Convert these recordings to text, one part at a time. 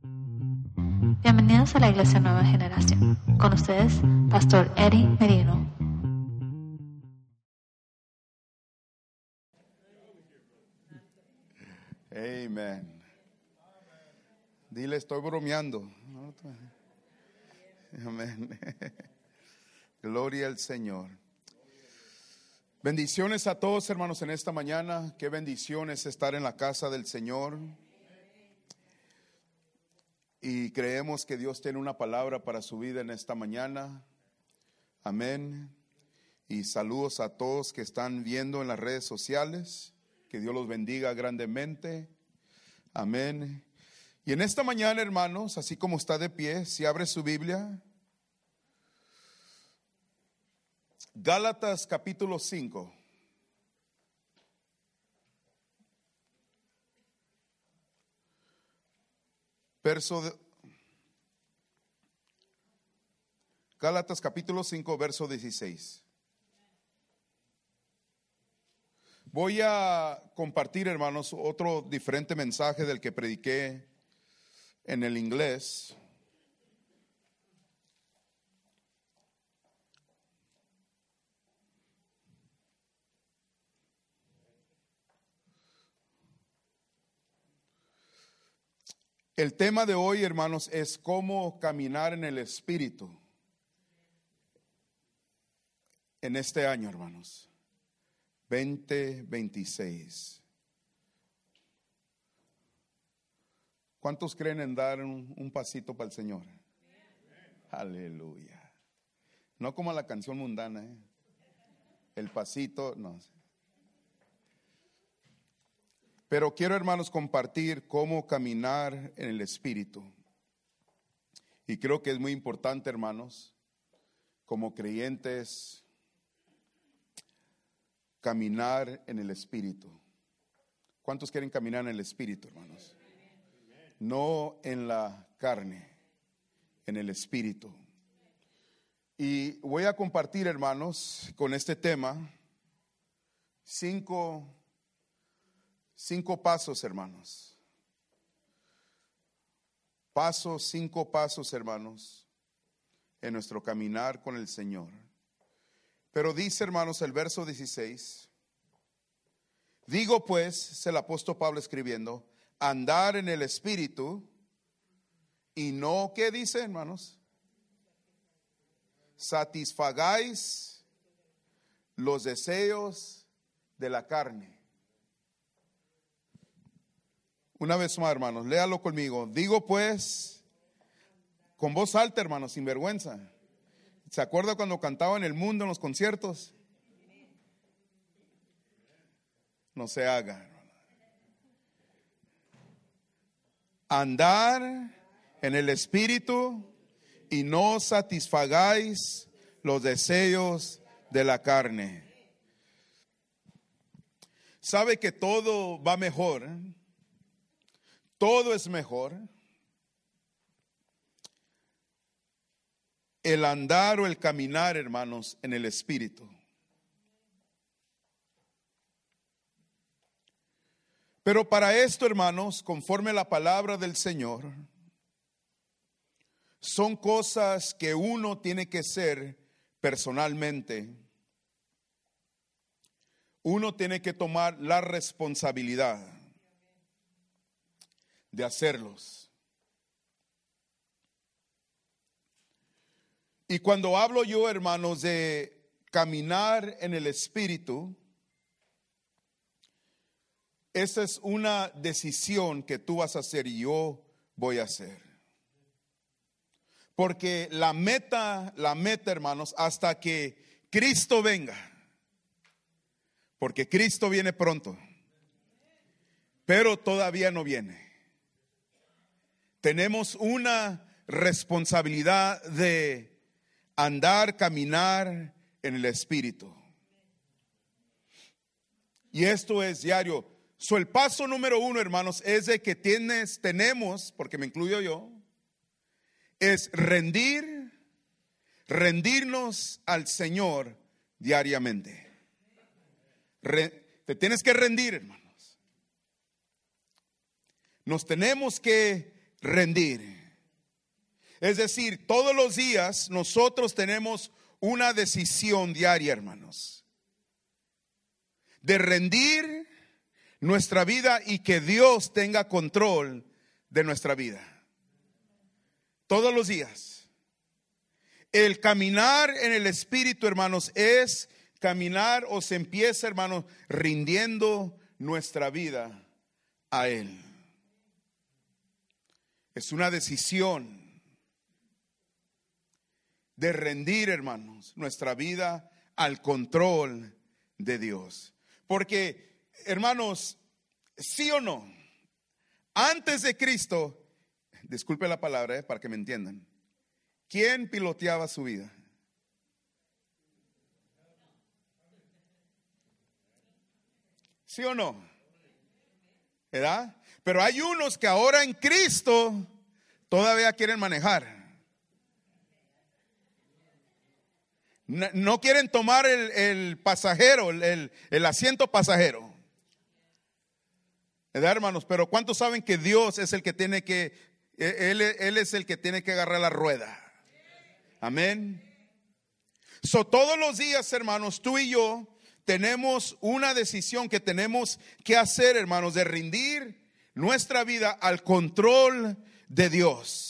Bienvenidos a la Iglesia Nueva Generación. Con ustedes, Pastor Eddie Merino. Amén. Dile, estoy bromeando. Amén. Gloria al Señor. Bendiciones a todos, hermanos, en esta mañana. Qué bendición es estar en la casa del Señor. Y creemos que Dios tiene una palabra para su vida en esta mañana. Amén. Y saludos a todos que están viendo en las redes sociales. Que Dios los bendiga grandemente. Amén. Y en esta mañana, hermanos, así como está de pie, si abre su Biblia, Gálatas capítulo 5. Gálatas capítulo 5, verso 16. Voy a compartir, hermanos, otro diferente mensaje del que prediqué en el inglés. El tema de hoy, hermanos, es cómo caminar en el Espíritu en este año, hermanos, 2026. ¿Cuántos creen en dar un pasito para el Señor? Aleluya. No como la canción mundana, el pasito, no. Pero quiero, hermanos, compartir cómo caminar en el Espíritu. Y creo que es muy importante, hermanos, como creyentes, caminar en el Espíritu. ¿Cuántos quieren caminar en el Espíritu, hermanos? No en la carne, en el Espíritu. Y voy a compartir, hermanos, con este tema, cinco pasos, hermanos. Cinco pasos, hermanos, en nuestro caminar con el Señor. Pero dice, hermanos, el verso 16. Digo pues, es el apóstol Pablo escribiendo, andar en el Espíritu y no, ¿qué dice, hermanos? Satisfagáis los deseos de la carne. Una vez más, hermanos, léalo conmigo. Digo pues, con voz alta, hermanos, sin vergüenza. ¿Se acuerda cuando cantaba en el mundo en los conciertos? No se haga. Andar en el Espíritu y no satisfagáis los deseos de la carne. ¿Sabe que todo va mejor? Todo es mejor. El andar o el caminar, hermanos, en el Espíritu. Pero para esto, hermanos, conforme a la palabra del Señor, son cosas que uno tiene que hacer personalmente. Uno tiene que tomar la responsabilidad de hacerlos. Y cuando hablo yo, hermanos, de caminar en el Espíritu, esa es una decisión que tú vas a hacer y yo voy a hacer. Porque la meta, hermanos, hasta que Cristo venga, porque Cristo viene pronto, pero todavía no viene. Tenemos una responsabilidad de andar, caminar en el Espíritu. Y esto es diario. El paso número 1, hermanos, es de que tenemos, porque me incluyo yo, es rendirnos al Señor diariamente. Te tienes que rendir, hermanos. Nos tenemos que rendir. Es decir, todos los días nosotros tenemos una decisión diaria, hermanos, de rendir nuestra vida y que Dios tenga control de nuestra vida. Todos los días. El caminar en el Espíritu, hermanos, es caminar o se empieza, hermanos, rindiendo nuestra vida a Él. Es una decisión de rendir, hermanos, nuestra vida al control de Dios. Porque, hermanos, sí o no, antes de Cristo, disculpe la palabra, para que me entiendan, ¿quién piloteaba su vida? ¿Sí o no? ¿Verdad? Pero hay unos que ahora en Cristo todavía quieren manejar. No quieren tomar el pasajero, el asiento pasajero. ¿Verdad, hermanos? Pero ¿cuántos saben que Dios es el que tiene que, Él es el que tiene que agarrar la rueda? Amén. Todos los días, hermanos, tú y yo tenemos una decisión que tenemos que hacer, hermanos, de rendir nuestra vida al control de Dios.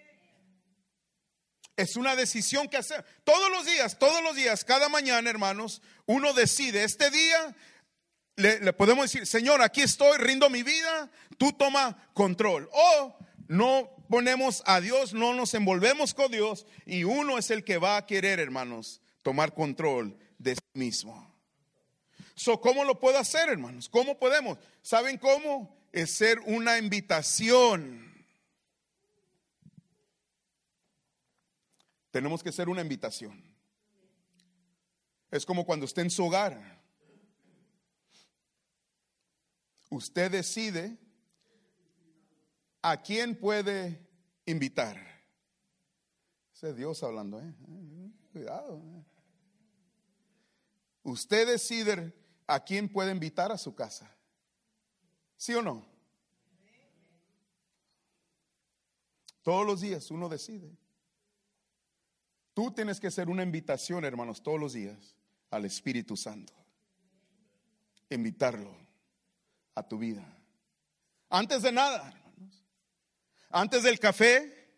Es una decisión que hacer todos los días, cada mañana, hermanos, uno decide, este día le podemos decir, Señor, aquí estoy, rindo mi vida, tú toma control. O no ponemos a Dios, no nos envolvemos con Dios y uno es el que va a querer, hermanos, tomar control de sí mismo. ¿Cómo lo puedo hacer, hermanos? ¿Cómo podemos? ¿Saben cómo? Es ser una invitación. Tenemos que ser una invitación. Es como cuando esté en su hogar. Usted decide a quién puede invitar. Ese es Dios hablando, cuidado. Usted decide a quién puede invitar a su casa. ¿Sí o no? Todos los días uno decide. Tú tienes que ser una invitación, hermanos, todos los días al Espíritu Santo. Invitarlo a tu vida. Antes de nada, hermanos. Antes del café.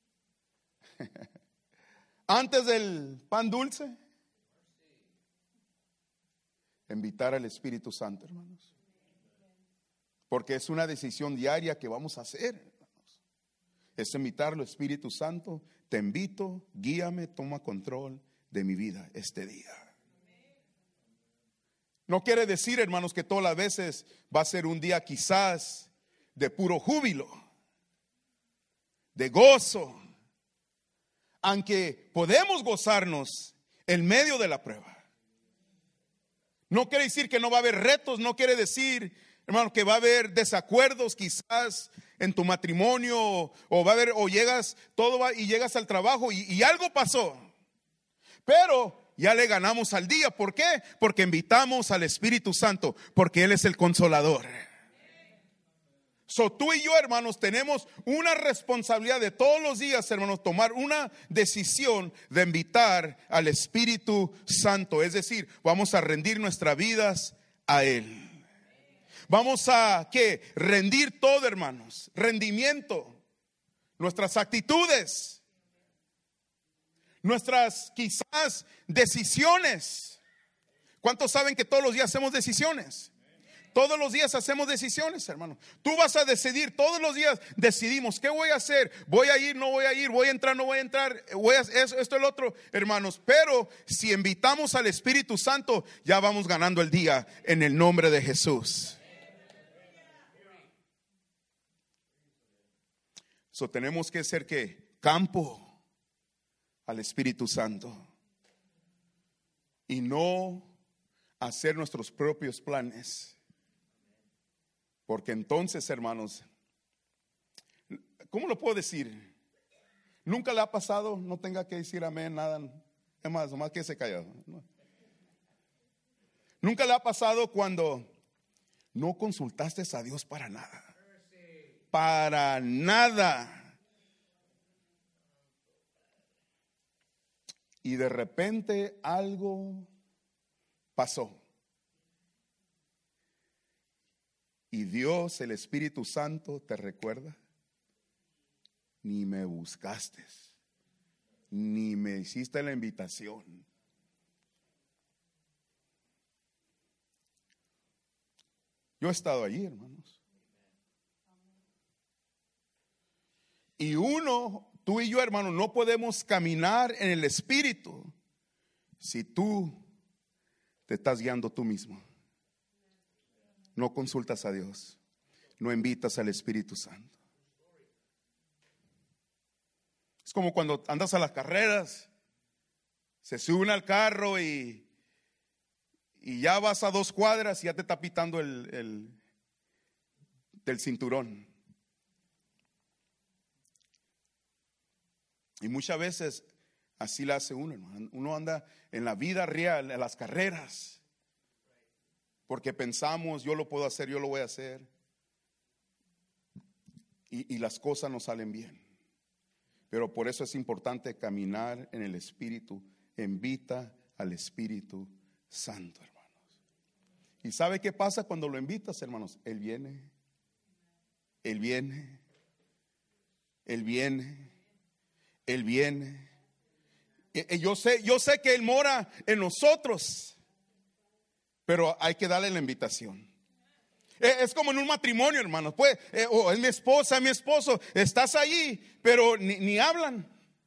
Antes del pan dulce. Invitar al Espíritu Santo, hermanos. Porque es una decisión diaria que vamos a hacer, hermanos. Es invitarlo, Espíritu Santo. Te invito, guíame, toma control de mi vida este día. No quiere decir, hermanos, que todas las veces va a ser un día quizás de puro júbilo, de gozo, aunque podemos gozarnos en medio de la prueba. No quiere decir que no va a haber retos, no quiere decir, hermano, que va a haber desacuerdos quizás en tu matrimonio o va a haber, o llegas, y llegas al trabajo y algo pasó. Pero ya le ganamos al día. ¿Por qué? Porque invitamos al Espíritu Santo, porque Él es el consolador. Tú y yo, hermanos, tenemos una responsabilidad de todos los días, hermanos, tomar una decisión de invitar al Espíritu Santo. Es decir, vamos a rendir nuestras vidas a Él. Vamos a ¿qué? Rendir todo, hermanos. Rendimiento. Nuestras actitudes. Nuestras quizás decisiones. ¿Cuántos saben que todos los días hacemos decisiones? Todos los días hacemos decisiones, hermano. Tú vas a decidir, todos los días decidimos, ¿qué voy a hacer? ¿Voy a ir, no voy a ir? ¿Voy a entrar, no voy a entrar? ¿Voy a esto, el otro? Hermanos, pero si invitamos al Espíritu Santo, ya vamos ganando el día en el nombre de Jesús. Tenemos que ser ¿qué? Campo al Espíritu Santo y no hacer nuestros propios planes. Porque entonces, hermanos, ¿cómo lo puedo decir? Nunca le ha pasado, no tenga que decir amén, nada. Es más, nomás que se callado. Nunca le ha pasado cuando no consultaste a Dios para nada. para nada. Y de repente algo pasó. Y Dios, el Espíritu Santo, te recuerda: ni me buscaste, ni me hiciste la invitación. Yo he estado allí, hermanos. Y tú y yo, hermanos, no podemos caminar en el Espíritu si tú te estás guiando tú mismo. No consultas a Dios, no invitas al Espíritu Santo. Es como cuando andas a las carreras, se suben al carro y ya vas a 2 cuadras y ya te está pitando del cinturón. Y muchas veces así la hace uno, hermano. Uno anda en la vida real, en las carreras, porque pensamos: yo lo puedo hacer, yo lo voy a hacer. Y las cosas no salen bien. Pero por eso es importante caminar en el Espíritu. Invita al Espíritu Santo, hermanos. ¿Y sabe qué pasa cuando lo invitas, hermanos? Él viene. Él viene. Él viene. Él viene. Yo sé que Él mora en nosotros, pero hay que darle la invitación. Es como en un matrimonio, hermanos. Pues, es mi esposa, es mi esposo. Estás allí, pero ni hablan.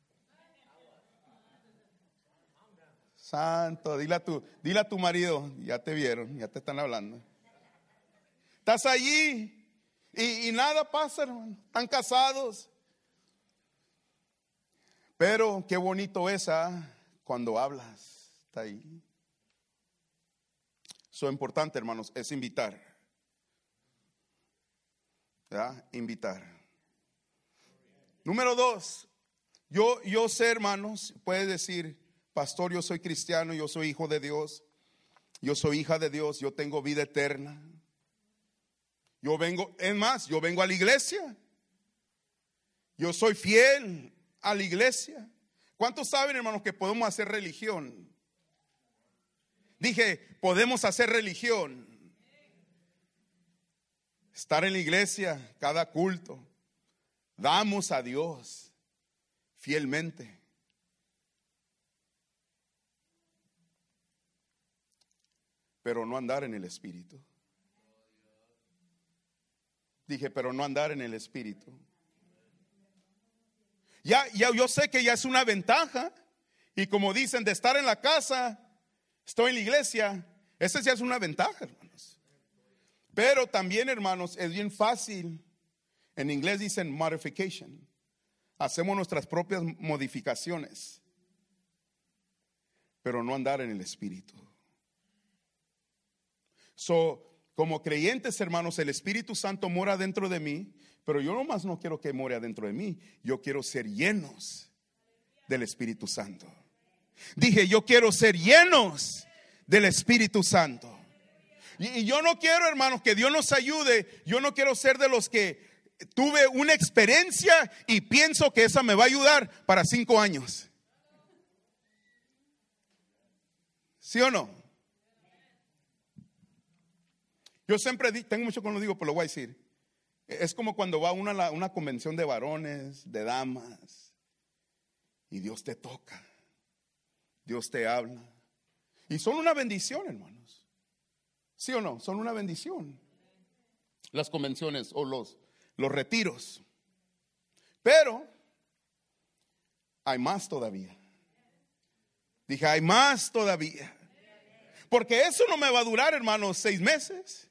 Santo, dile a tu marido: ya te vieron, ya te están hablando. Estás allí y nada pasa, hermano. Están casados. Pero qué bonito es cuando hablas. Está ahí. Lo importante, hermanos, es invitar. ¿Verdad? Invitar. Número 2. Yo sé, hermanos, puedes decir: pastor, yo soy cristiano, yo soy hijo de Dios, yo soy hija de Dios, yo tengo vida eterna. Yo vengo a la iglesia. Yo soy fiel a la iglesia. ¿Cuántos saben, hermanos, que podemos hacer religión? Dije, podemos hacer religión. Estar en la iglesia, cada culto, damos a Dios fielmente. Pero no andar en el Espíritu. Dije, pero no andar en el Espíritu. Ya yo sé que ya es una ventaja. Y como dicen, de estar en la casa, estoy en la iglesia. Esa ya es una ventaja, hermanos. Pero también, hermanos, es bien fácil. En inglés dicen modification. Hacemos nuestras propias modificaciones, pero no andar en el Espíritu. Como creyentes, hermanos, el Espíritu Santo mora dentro de mí. Pero yo nomás no quiero que more adentro de mí. Yo quiero ser llenos del Espíritu Santo. Dije, yo quiero ser llenos del Espíritu Santo. Y yo no quiero, hermanos, que Dios nos ayude. Yo no quiero ser de los que tuve una experiencia y pienso que esa me va a ayudar para 5 años. ¿Sí o no? Yo siempre tengo mucho cuando lo digo, pero lo voy a decir. Es como cuando va uno a una convención de varones, de damas, y Dios te toca, Dios te habla. Y son una bendición, hermanos. ¿Sí o no? Son una bendición. Las convenciones o los retiros. Pero hay más todavía. Dije, hay más todavía. Porque eso no me va a durar, hermanos, 6 meses.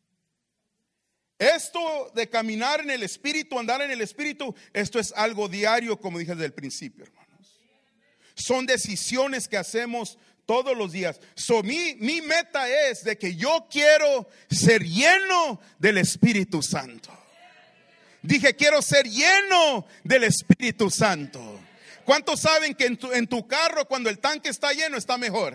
Esto de caminar en el Espíritu, andar en el Espíritu, esto es algo diario, como dije desde el principio, hermanos. Son decisiones que hacemos todos los días. Mi meta es de que yo quiero ser lleno del Espíritu Santo. Dije, quiero ser lleno del Espíritu Santo. ¿Cuántos saben que en tu carro, cuando el tanque está lleno, está mejor?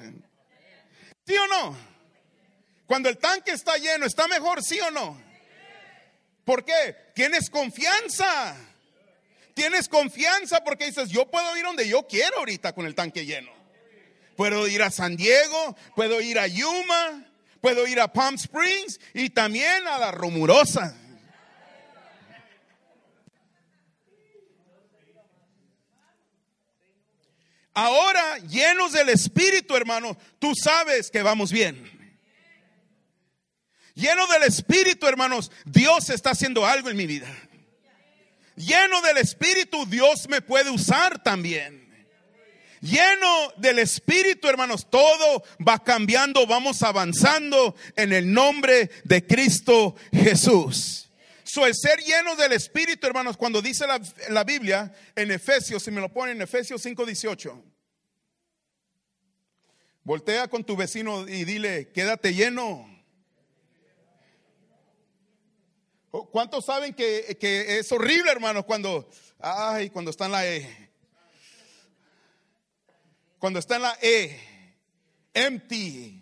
¿Sí o no? Cuando el tanque está lleno, ¿está mejor? ¿Sí o no? ¿Por qué? Tienes confianza. Tienes confianza porque dices, yo puedo ir donde yo quiero ahorita con el tanque lleno. Puedo ir a San Diego, puedo ir a Yuma, puedo ir a Palm Springs y también a La Romurosa. Ahora, llenos del Espíritu, hermano, tú sabes que vamos bien. Lleno del Espíritu, hermanos, Dios está haciendo algo en mi vida. Lleno del Espíritu, Dios me puede usar también. Lleno del Espíritu, hermanos, todo va cambiando, vamos avanzando en el nombre de Cristo Jesús. El ser lleno del Espíritu, hermanos, cuando dice la Biblia en Efesios, si me lo ponen en Efesios 5:18. Voltea con tu vecino y dile, quédate lleno. ¿Cuántos saben que es horrible, hermanos, cuando está en la E? Cuando está en la E, empty.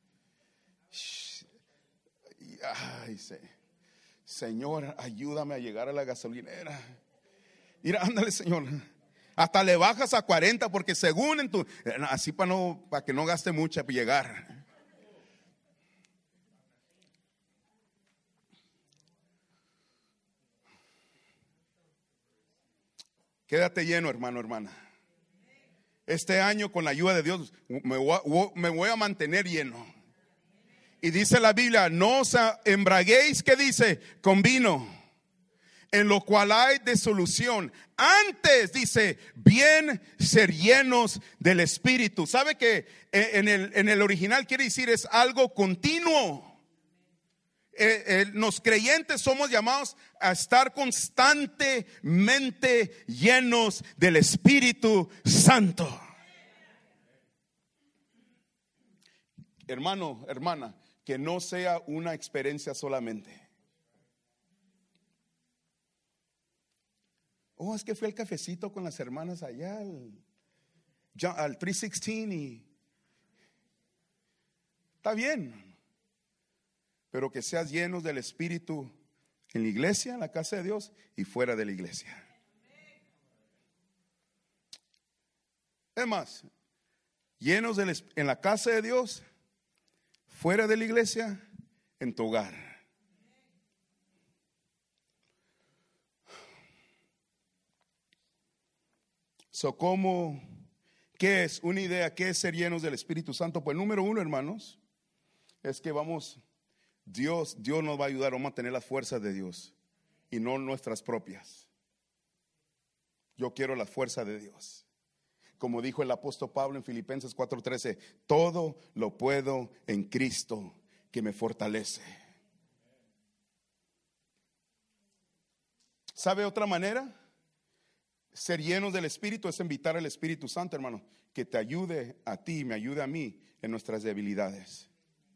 Ay, Señor, ayúdame a llegar a la gasolinera. Mira, ándale, Señor. Hasta le bajas a 40 porque según así para que no gaste mucha para llegar. Quédate lleno, hermano, hermana. Este año, con la ayuda de Dios, me voy a mantener lleno. Y dice la Biblia, no os embraguéis, ¿qué dice? Con vino, en lo cual hay disolución. Antes, dice, bien ser llenos del Espíritu. ¿Sabe que en el original quiere decir es algo continuo? Los creyentes somos llamados a estar constantemente llenos del Espíritu Santo. Hermano, hermana, que no sea una experiencia solamente. Es que fue el cafecito con las hermanas allá al 316 y está bien. Pero que seas llenos del Espíritu en la iglesia, en la casa de Dios y fuera de la iglesia. Es más, llenos en la casa de Dios, fuera de la iglesia, en tu hogar. ¿Qué es una idea? ¿Qué es ser llenos del Espíritu Santo? Pues número uno, hermanos, es que Dios nos va a ayudar, vamos a tener las fuerzas de Dios y no nuestras propias. Yo quiero la fuerza de Dios. Como dijo el apóstol Pablo en Filipenses 4:13, todo lo puedo en Cristo que me fortalece. ¿Sabe otra manera? Ser llenos del Espíritu es invitar al Espíritu Santo, hermano, que te ayude a ti, me ayude a mí en nuestras debilidades.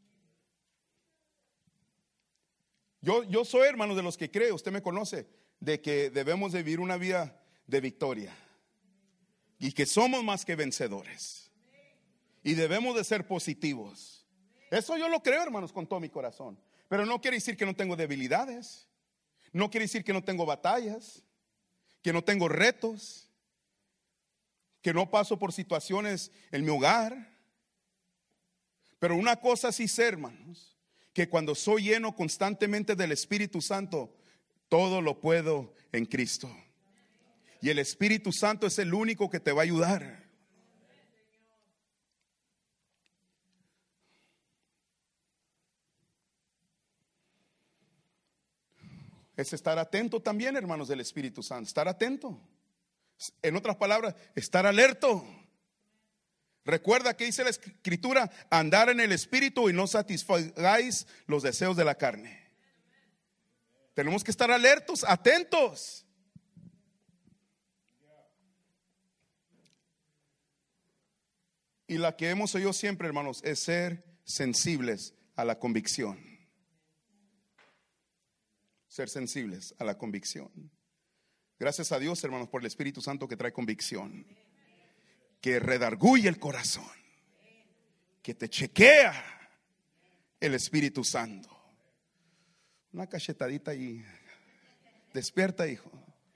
Yo soy, hermanos, de los que creo, usted me conoce, de que debemos de vivir una vida de victoria y que somos más que vencedores y debemos de ser positivos. Eso yo lo creo, hermanos, con todo mi corazón. Pero no quiere decir que no tengo debilidades, no quiere decir que no tengo batallas, que no tengo retos, que no paso por situaciones en mi hogar. Pero una cosa sí sé, hermanos, que cuando soy lleno constantemente del Espíritu Santo, todo lo puedo en Cristo. Y el Espíritu Santo es el único que te va a ayudar. Es estar atento también, hermanos, del Espíritu Santo. Estar atento. En otras palabras, estar alerto. Recuerda que dice la Escritura, andar en el Espíritu y no satisfagáis los deseos de la carne. Tenemos que estar alertos, atentos. Y la que hemos oído siempre, hermanos, es ser sensibles a la convicción. Ser sensibles a la convicción. Gracias a Dios, hermanos, por el Espíritu Santo que trae convicción, que redarguye el corazón, que te chequea el Espíritu Santo. Una cachetadita ahí. Despierta, hijo.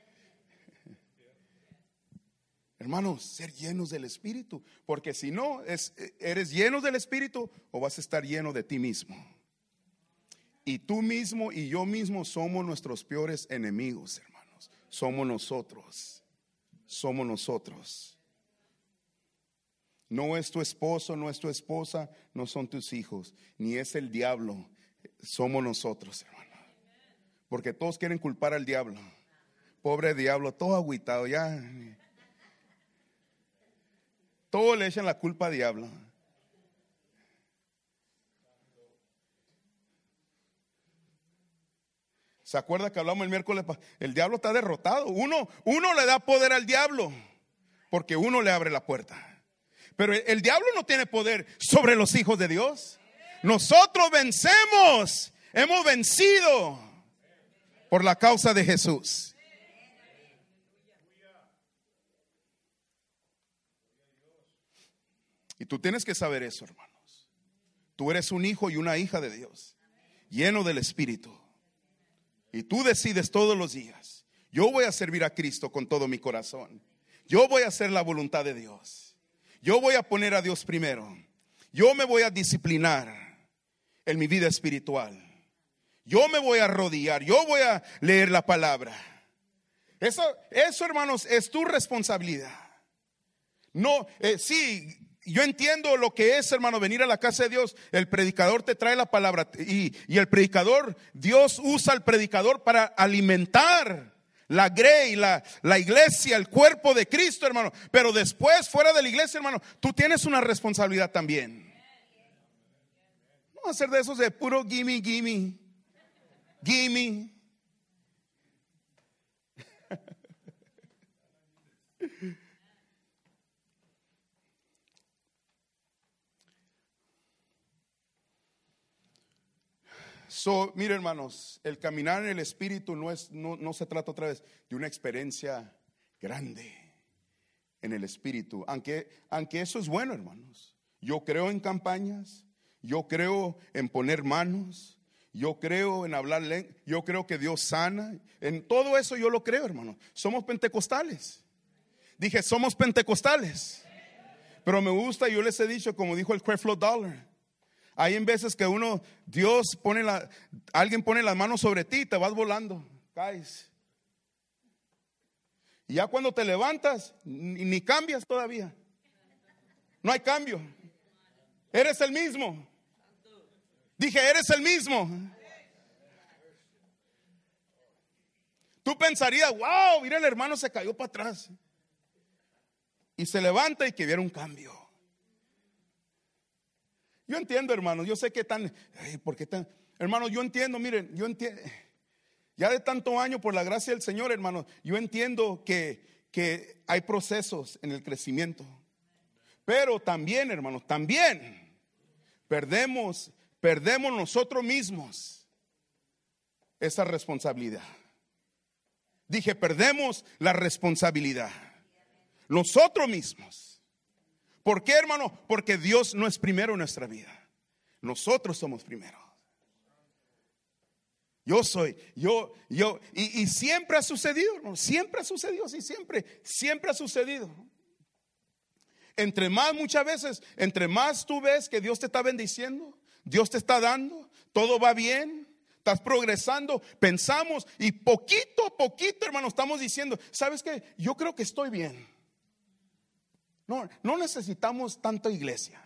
Hermanos, ser llenos del Espíritu, porque si no, eres lleno del Espíritu o vas a estar lleno de ti mismo. Y tú mismo y yo mismo somos nuestros peores enemigos, hermanos. Somos nosotros. Somos nosotros. No es tu esposo, no es tu esposa, no son tus hijos, ni es el diablo. Somos nosotros, hermano. Porque todos quieren culpar al diablo. Pobre diablo, todo agüitado ya. Todos le echan la culpa al diablo. ¿Se acuerda que hablamos el miércoles? El diablo está derrotado. Uno le da poder al diablo porque uno le abre la puerta. Pero el diablo no tiene poder sobre los hijos de Dios. Nosotros vencemos. Hemos vencido por la causa de Jesús. Y tú tienes que saber eso, hermanos. Tú eres un hijo y una hija de Dios, lleno del Espíritu. Y tú decides todos los días: yo voy a servir a Cristo con todo mi corazón. Yo voy a hacer la voluntad de Dios. Yo voy a poner a Dios primero. Yo me voy a disciplinar en mi vida espiritual. Yo me voy a arrodillar. Yo voy a leer la palabra. Eso, hermanos, es tu responsabilidad. No, sí, yo entiendo lo que es, hermano, venir a la casa de Dios. El predicador te trae la palabra y el predicador, Dios usa al predicador para alimentar la grey, la iglesia, el cuerpo de Cristo, hermano. Pero después, fuera de la iglesia, hermano, tú tienes una responsabilidad también. No hacer de esos de puro gimme, gimme, gimme. Mire, hermanos, el caminar en el Espíritu no se trata otra vez de una experiencia grande en el Espíritu, aunque eso es bueno, hermanos. Yo creo en campañas, yo creo en poner manos, yo creo en hablar lengua, yo creo que Dios sana. En todo eso yo lo creo, hermano. Somos pentecostales. Dije, somos pentecostales. Pero me gusta, yo les he dicho, como dijo el Creflo Dollar, hay en veces que alguien pone las manos sobre ti y te vas volando, caes. Y ya cuando te levantas, ni cambias todavía. No hay cambio. Eres el mismo. Dije, eres el mismo. Tú pensarías, wow, mira, el hermano se cayó para atrás. Y se levanta y que viera un cambio. Yo entiendo, hermano, yo sé que ¿por qué tan? Hermano, yo entiendo, miren, yo entiendo. Ya de tanto año, por la gracia del Señor, hermano, yo entiendo que hay procesos en el crecimiento. Pero también, hermanos, también perdemos nosotros mismos esa responsabilidad. Dije, perdemos la responsabilidad. Nosotros mismos. ¿Por qué, hermano? Porque Dios no es primero en nuestra vida. Nosotros somos primero. Y siempre ha sucedido, hermano. Siempre ha sucedido, sí, siempre ha sucedido. Muchas veces, entre más tú ves que Dios te está bendiciendo, Dios te está dando, todo va bien, estás progresando, pensamos y poquito a poquito, hermano, estamos diciendo, ¿sabes qué? Yo creo que estoy bien. No necesitamos tanta iglesia.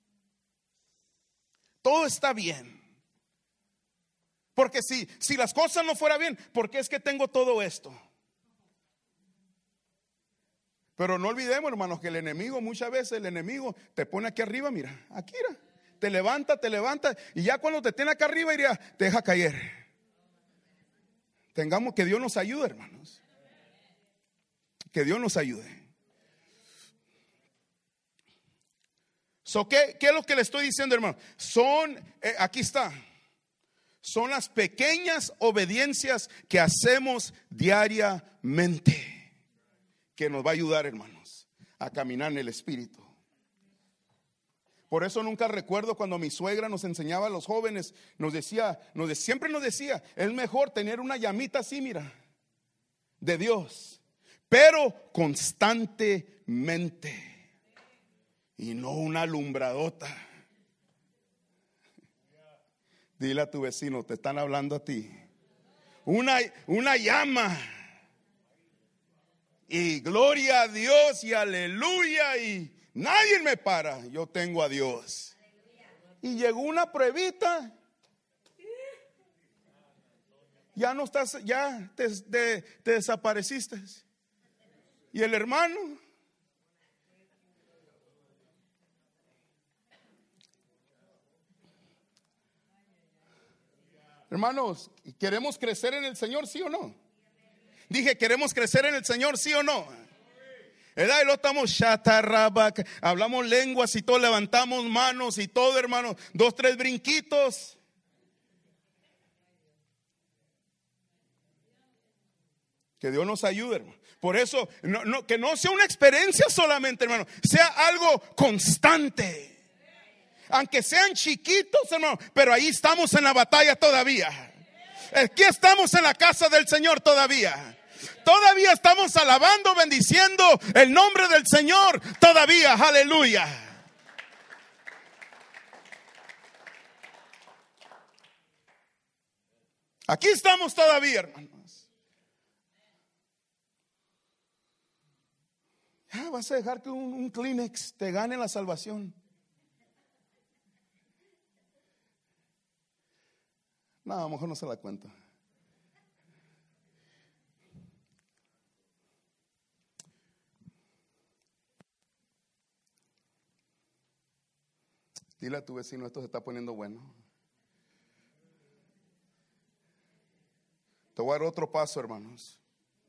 Todo está bien. Porque si las cosas no fueran bien, ¿por qué es que tengo todo esto? Pero no olvidemos, hermanos, que el enemigo, muchas veces el enemigo te pone aquí arriba, mira, aquí mira, te levanta, y ya cuando te tiene acá arriba, te deja caer. Tengamos que Dios nos ayude, hermanos. Que Dios nos ayude. ¿Qué es lo que le estoy diciendo, hermano? Aquí está. Son las pequeñas obediencias que hacemos diariamente que nos va a ayudar, hermanos, a caminar en el Espíritu. Por eso nunca recuerdo cuando mi suegra nos enseñaba a los jóvenes, siempre nos decía, es mejor tener una llamita así, mira, de Dios, pero constantemente, y no una alumbradota. Dile a tu vecino, te están hablando a ti. Una llama. Y gloria a Dios y aleluya, y nadie me para. Yo tengo a Dios. Y llegó una pruebita. Ya no estás, ya te desapareciste. Y el hermano, hermanos, ¿queremos crecer en el Señor, sí o no? Dije, ¿queremos crecer en el Señor, sí o no? ¿Verdad? Y lo estamos chatarrabac, hablamos lenguas y todo, levantamos manos y todo, hermanos, 2, 3 brinquitos. Que Dios nos ayude, hermano. Por eso, que no sea una experiencia solamente, hermano, sea algo constante. Aunque sean chiquitos, hermano, pero ahí estamos en la batalla todavía. Aquí estamos en la casa del Señor todavía. Todavía estamos alabando, bendiciendo el nombre del Señor todavía. Aleluya. Aquí estamos todavía, hermanos. Ya vas a dejar que un Kleenex te gane la salvación. No, a lo mejor no se la cuento. Dile a tu vecino, esto se está poniendo bueno. Te voy a dar otro paso, hermanos.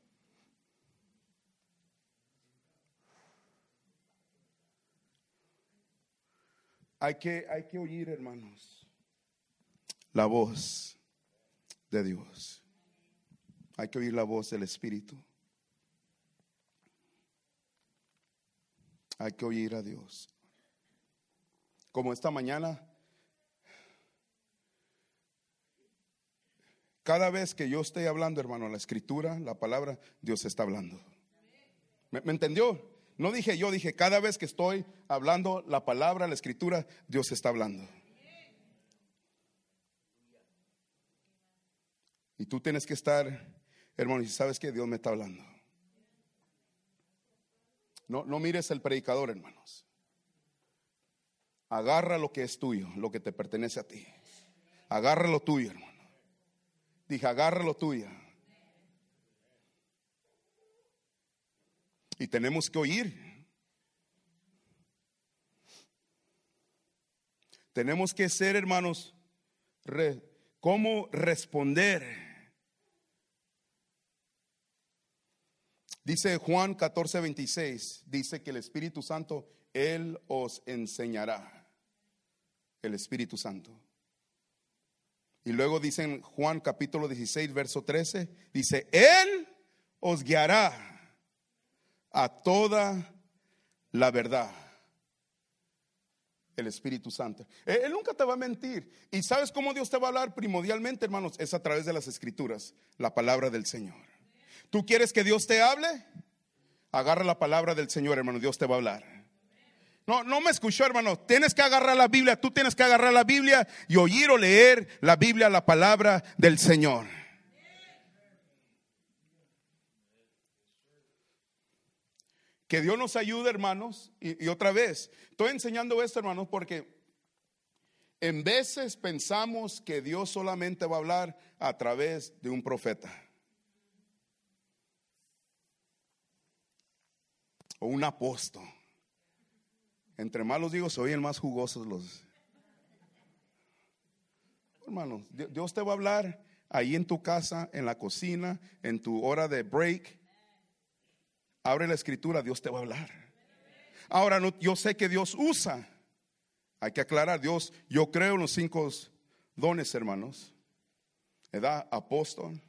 Hay que oír, hermanos, la voz de Dios. Hay que oír la voz del Espíritu. Hay que oír a Dios. Como esta mañana, cada vez que yo esté hablando, hermano, la escritura, la palabra, Dios está hablando. ¿Me entendió? No dije yo, dije cada vez que estoy hablando la palabra, la escritura, Dios está hablando. Y tú tienes que estar, hermano, y sabes que Dios me está hablando. No mires el predicador, hermanos. Agarra lo que es tuyo, lo que te pertenece a ti. Agarra lo tuyo, hermano. Dije, agarra lo tuyo. Y tenemos que oír. Tenemos que ser, hermanos, cómo responder. Dice Juan 14:26, dice que el Espíritu Santo, Él os enseñará. El Espíritu Santo. Y luego dice en Juan capítulo 16, verso 13, dice, Él os guiará a toda la verdad. El Espíritu Santo. Él nunca te va a mentir. ¿Y sabes cómo Dios te va a hablar primordialmente, hermanos? Es a través de las Escrituras, la palabra del Señor. ¿Tú quieres que Dios te hable? Agarra la palabra del Señor, hermano, Dios te va a hablar. No me escuchó, hermano. Tienes que agarrar la Biblia. Tú tienes que agarrar la Biblia y oír o leer la Biblia, la palabra del Señor. Que Dios nos ayude, hermanos. Y otra vez, estoy enseñando esto, hermanos, porque en veces pensamos que Dios solamente va a hablar a través de un profeta o un apóstol. Entre más los digo, se oyen más jugosos los. Hermanos, Dios te va a hablar ahí en tu casa, en la cocina, en tu hora de break. Abre la escritura, Dios te va a hablar. Ahora, yo sé que Dios usa. Hay que aclarar, Dios, yo creo en los 5 dones, hermanos. ¿Verdad? Apóstol,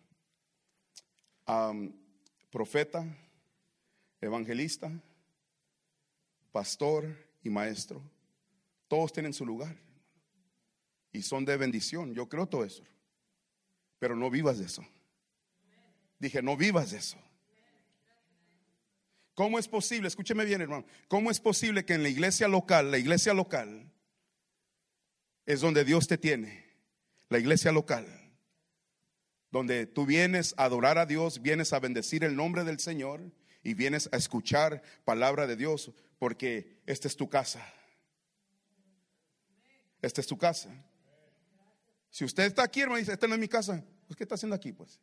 profeta, evangelista, pastor y maestro. Todos tienen su lugar y son de bendición. Yo creo todo eso, pero no vivas de eso. Dije, no vivas de eso. ¿Cómo es posible? Escúcheme bien, hermano. ¿Cómo es posible que en la iglesia local es donde Dios te tiene? La iglesia local, donde tú vienes a adorar a Dios, vienes a bendecir el nombre del Señor y vienes a escuchar palabra de Dios, porque esta es tu casa. Esta es tu casa. Si usted está aquí, hermano, y dice, esta no es mi casa, pues ¿qué está haciendo aquí, pues?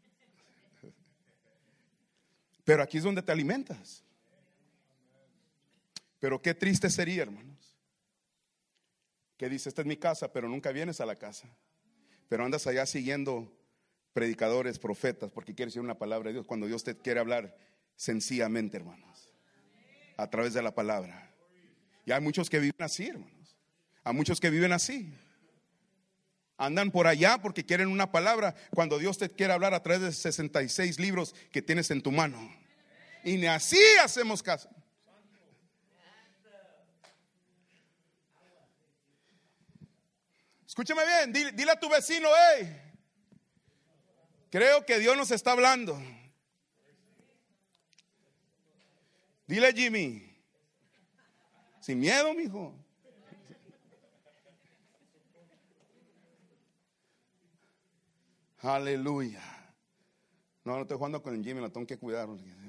Pero aquí es donde te alimentas. Pero qué triste sería, hermanos, que dice, esta es mi casa, pero nunca vienes a la casa. Pero andas allá siguiendo predicadores, profetas, porque quieres decir una palabra de Dios, cuando Dios te quiere hablar sencillamente, hermanos, a través de la palabra. Y hay muchos que viven así, hermanos. Hay muchos que viven así. Andan por allá porque quieren una palabra, cuando Dios te quiere hablar a través de 66 libros que tienes en tu mano. Y ni así hacemos caso. Escúchame bien, dile a tu vecino, hey, creo que Dios nos está hablando. Dile, Jimmy, sin miedo, mijo. Aleluya. No estoy jugando con el Jimmy, lo tengo que cuidar.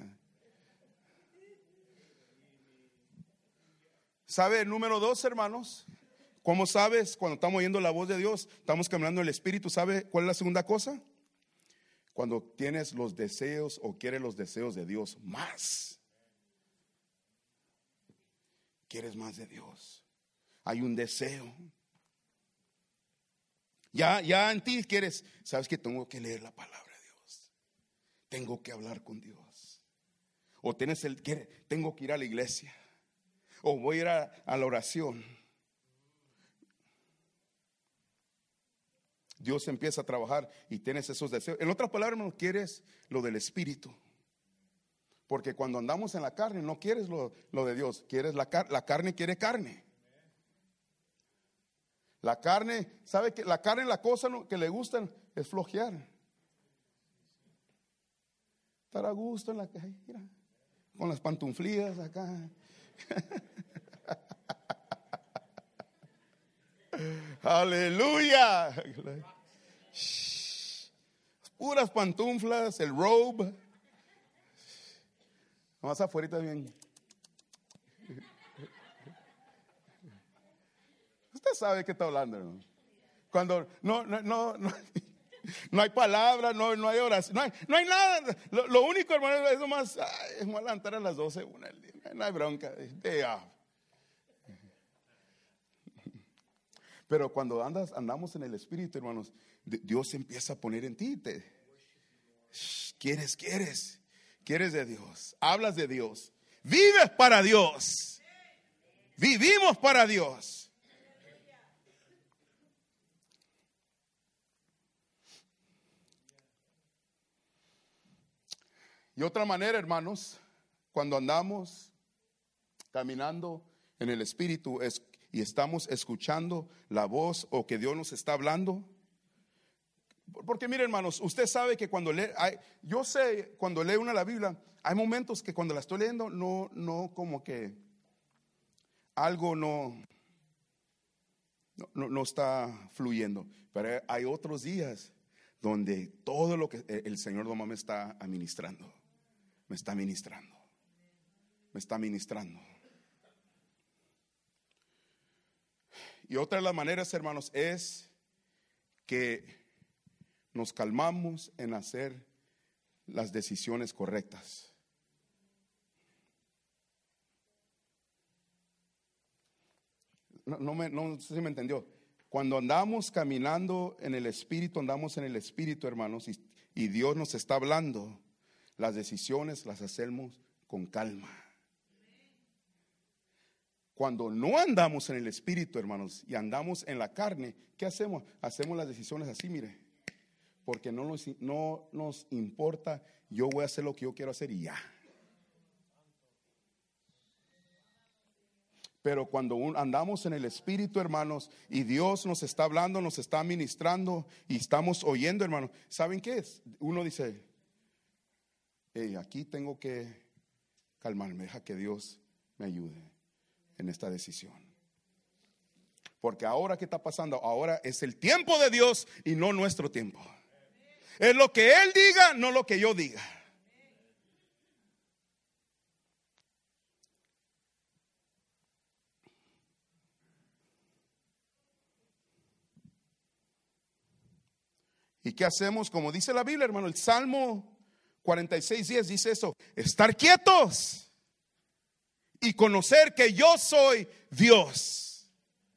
¿Sabe? Número 2, hermanos. ¿Cómo sabes? Cuando estamos oyendo la voz de Dios, estamos caminando en el Espíritu. ¿Sabe cuál es la segunda cosa? Cuando tienes los deseos o quieres los deseos de Dios más. Quieres más de Dios. Hay un deseo. Ya en ti quieres, sabes que tengo que leer la palabra de Dios. Tengo que hablar con Dios. O tengo que ir a la iglesia. O voy a ir a la oración. Dios empieza a trabajar y tienes esos deseos. En otras palabras, hermano, quieres lo del Espíritu. Porque cuando andamos en la carne, no quieres lo de Dios. Quieres la carne quiere carne. La carne, ¿sabe que la carne, la cosa que le gusta es flojear? Estar a gusto en la calle, mira, con las pantuflillas acá. Aleluya. Puras pantuflas, el robe. Más afuera bien. Usted sabe que está hablando, ¿no? Cuando no hay palabra, no hay oración, no hay nada. Lo único, hermano, es nomás, es más levantar a las 12, una del día. No hay bronca. Pero cuando andamos en el Espíritu, hermanos, Dios empieza a poner en ti. Quieres de Dios, hablas de Dios, vives para Dios, vivimos para Dios. Y otra manera, hermanos, cuando andamos caminando en el Espíritu y estamos escuchando la voz o que Dios nos está hablando. Porque mire, hermanos, usted sabe que cuando lee, yo sé cuando lee la Biblia, hay momentos que cuando la estoy leyendo no como que algo no está fluyendo. Pero hay otros días donde todo lo que el Señor nomás me está administrando. Me está ministrando. Y otra de las maneras, hermanos, es que nos calmamos en hacer las decisiones correctas. No sé si me entendió. Cuando andamos caminando en el Espíritu, hermanos, y Dios nos está hablando, las decisiones las hacemos con calma. Cuando no andamos en el Espíritu, hermanos, y andamos en la carne, ¿qué hacemos? Hacemos las decisiones así, mire. Porque no nos importa, yo voy a hacer lo que yo quiero hacer y ya. Pero cuando andamos en el Espíritu, hermanos, y Dios nos está hablando, nos está ministrando y estamos oyendo, hermanos, ¿saben qué es? Uno dice, hey, aquí tengo que calmarme, deja que Dios me ayude en esta decisión. Porque ahora, ¿qué está pasando? Ahora es el tiempo de Dios y no nuestro tiempo. Es lo que Él diga, no lo que yo diga. ¿Y qué hacemos? Como dice la Biblia, hermano, el Salmo 46:10 dice eso: estar quietos y conocer que yo soy Dios.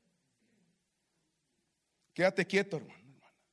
Quédate quieto, hermano.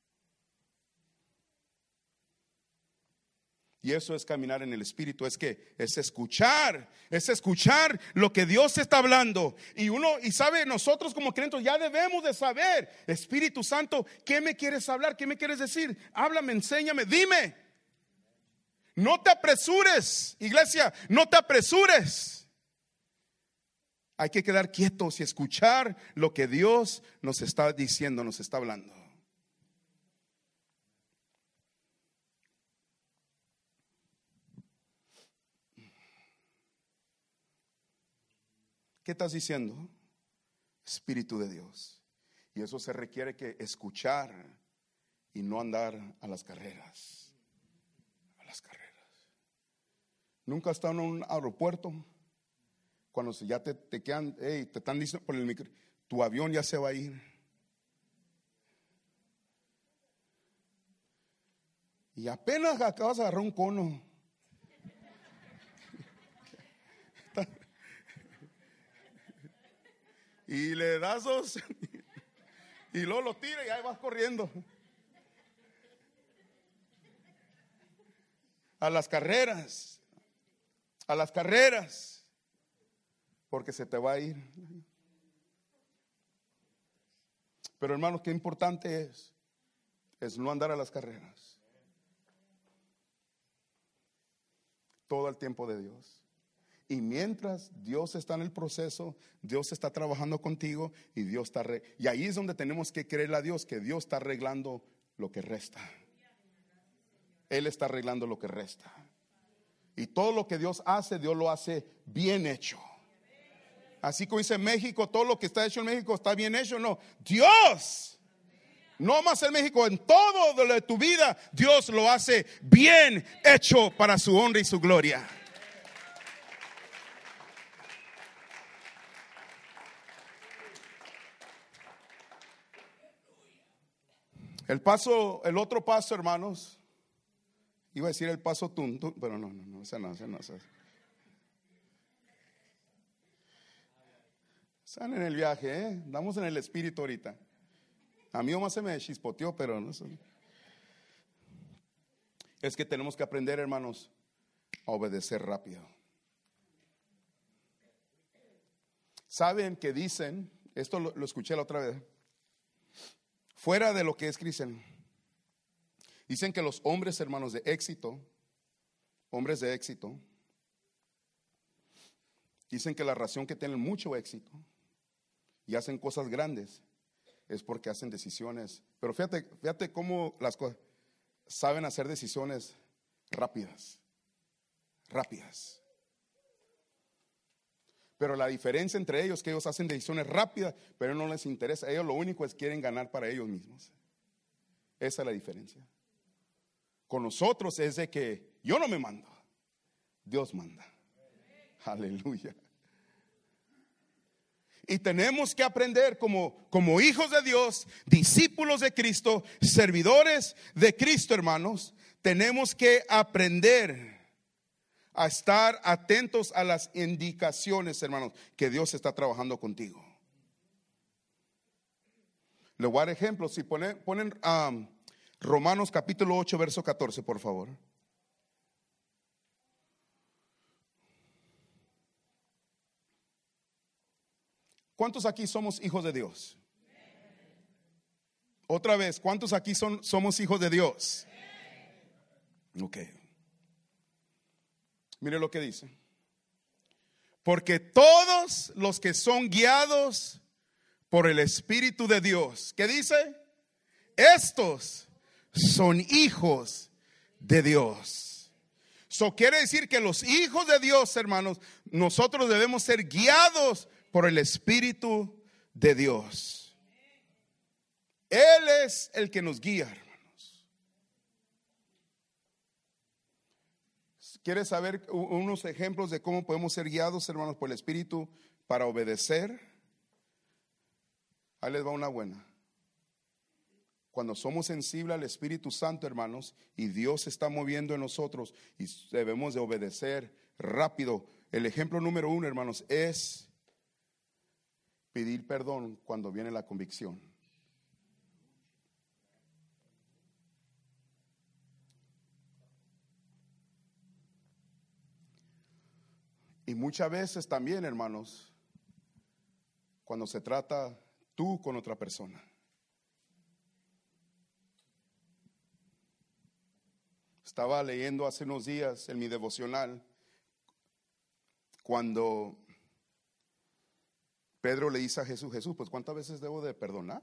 Y eso es caminar en el Espíritu, es escuchar lo que Dios está hablando. Y sabe, nosotros como creyentes ya debemos de saber: Espíritu Santo, ¿qué me quieres hablar? ¿Qué me quieres decir? Háblame, enséñame, dime. No te apresures, iglesia, no te apresures. Hay que quedar quietos y escuchar lo que Dios nos está diciendo, nos está hablando. ¿Qué estás diciendo? Espíritu de Dios. Y eso se requiere que escuchar y no andar a las carreras. A las carreras. ¿Nunca has estado en un aeropuerto? Cuando ya te quedan, te están diciendo por el micro, tu avión ya se va a ir. Y apenas acabas de agarrar un cono. Y le das dos y luego lo tira y ahí vas corriendo a las carreras, porque se te va a ir. Pero hermanos, qué importante es no andar a las carreras todo el tiempo de Dios. Y mientras Dios está en el proceso, Dios está trabajando contigo y Dios está y ahí es donde tenemos que creerle a Dios que Dios está arreglando lo que resta. Él está arreglando lo que resta. Y todo lo que Dios hace, Dios lo hace bien hecho. Así como dice México, todo lo que está hecho en México está bien hecho. No, Dios, no más en México, en todo de tu vida, Dios lo hace bien hecho para su honra y su gloria. El otro paso, hermanos, iba a decir el paso tuntún, pero no, ese no. Están en el viaje, andamos en el Espíritu ahorita. A mí nomás se me chispoteó, pero no sé. Es que tenemos que aprender, hermanos, a obedecer rápido. ¿Saben que dicen? Esto lo escuché la otra vez. Fuera de lo que es cristiano, dicen que los hombres, hermanos, hombres de éxito, dicen que la razón que tienen mucho éxito y hacen cosas grandes es porque hacen decisiones. Pero fíjate cómo las cosas saben hacer decisiones rápidas. Pero la diferencia entre ellos es que ellos hacen decisiones rápidas, pero no les interesa. Ellos lo único es quieren ganar para ellos mismos. Esa es la diferencia. Con nosotros es de que yo no me mando, Dios manda. Aleluya. Y tenemos que aprender como hijos de Dios, discípulos de Cristo, servidores de Cristo, hermanos. Tenemos que aprender a estar atentos a las indicaciones, hermanos, que Dios está trabajando contigo. Le voy a dar ejemplos. Si ponen Romanos capítulo 8, verso 14, por favor. ¿Cuántos aquí somos hijos de Dios? Otra vez, ¿cuántos aquí somos hijos de Dios? Ok. Mire lo que dice. Porque todos los que son guiados por el Espíritu de Dios, ¿qué dice? Estos son hijos de Dios. Eso quiere decir que los hijos de Dios, hermanos, nosotros debemos ser guiados por el Espíritu de Dios. Él es el que nos guía, hermanos. ¿Quieres saber unos ejemplos de cómo podemos ser guiados, hermanos, por el Espíritu para obedecer? Ahí les va una buena. Cuando somos sensibles al Espíritu Santo, hermanos, y Dios se está moviendo en nosotros y debemos de obedecer rápido. El ejemplo número 1, hermanos, es pedir perdón cuando viene la convicción. Y muchas veces también, hermanos, cuando se trata tú con otra persona. Estaba leyendo hace unos días en mi devocional cuando Pedro le dice a Jesús, pues ¿cuántas veces debo de perdonar?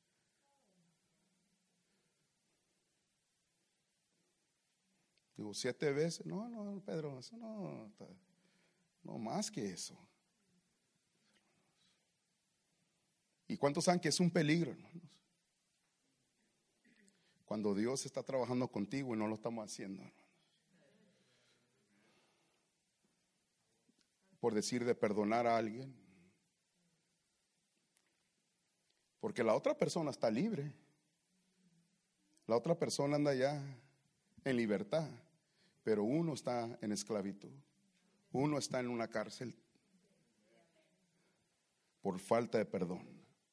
Digo, 7 veces. No, Pedro, eso no más que eso. ¿Y cuántos saben que es un peligro, hermanos? Cuando Dios está trabajando contigo y no lo estamos haciendo, hermanos. Por decir de perdonar a alguien. Porque la otra persona está libre. La otra persona anda ya en libertad. Pero uno está en esclavitud. Uno está en una cárcel por falta de perdón.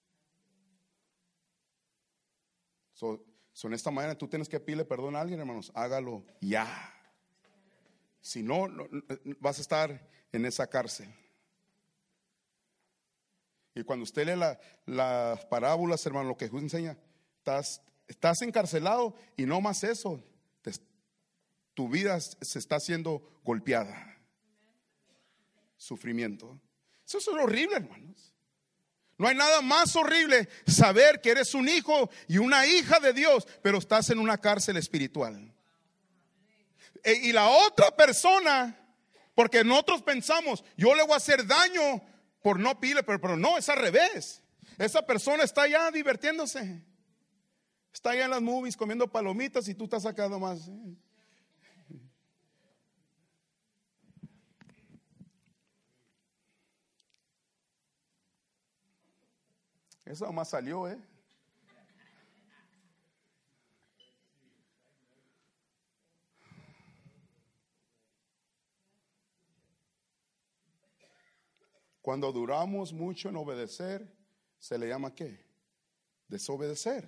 En esta mañana tú tienes que pedirle perdón a alguien, hermanos. Hágalo ya. Si no, vas a estar en esa cárcel. Y cuando usted lee las parábolas, hermano, lo que Jesús enseña, estás encarcelado y no más eso. Tu vida se está siendo golpeada. Sufrimiento. Eso es horrible, hermanos. No hay nada más horrible saber que eres un hijo y una hija de Dios, pero estás en una cárcel espiritual. Y la otra persona, porque nosotros pensamos, yo le voy a hacer daño por no pedirle, pero no, es al revés. Esa persona está allá divirtiéndose. Está allá en las movies comiendo palomitas y tú estás acá nomás. Eso nomás salió, Cuando duramos mucho en obedecer, se le llama ¿qué? Desobedecer.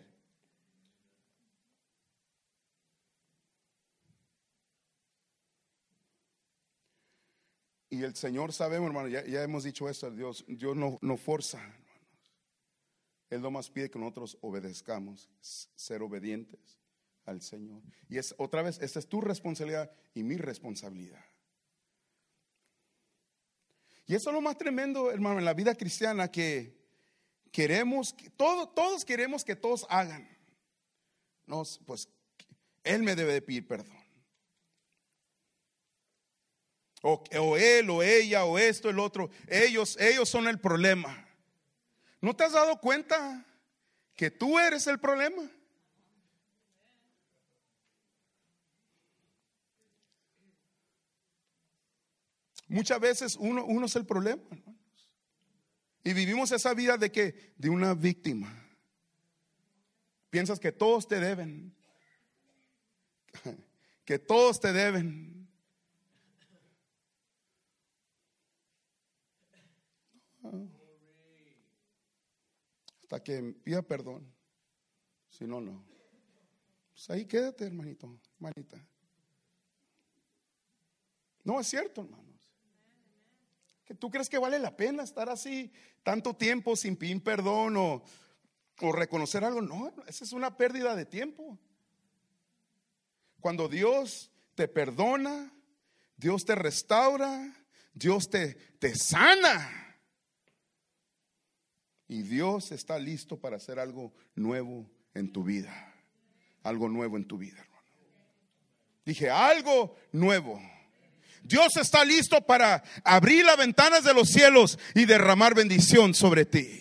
Y el Señor, sabemos, hermano, ya hemos dicho esto, Dios no forza. Él nomás pide que nosotros obedezcamos, ser obedientes al Señor. Y otra vez, esta es tu responsabilidad y mi responsabilidad. Y eso es lo más tremendo, hermano, en la vida cristiana, que queremos, todos queremos que todos hagan. No, pues Él me debe de pedir perdón. O él, o ella, o esto, el otro. Ellos son el problema. ¿No te has dado cuenta que tú eres el problema? Muchas veces uno es el problema, hermanos. Y vivimos esa vida de ¿qué? De una víctima. Piensas que todos te deben. Que todos te deben. Hasta que pida perdón. Si no, no. Pues ahí quédate, hermanito, hermanita. No es cierto, hermanos. ¿Que tú crees que vale la pena estar así tanto tiempo sin pedir perdón o reconocer algo? No, esa es una pérdida de tiempo. Cuando Dios te perdona, Dios te restaura, Dios te sana. Y Dios está listo para hacer algo nuevo en tu vida. Algo nuevo en tu vida, hermano. Dije, algo nuevo. Dios está listo para abrir las ventanas de los cielos y derramar bendición sobre ti.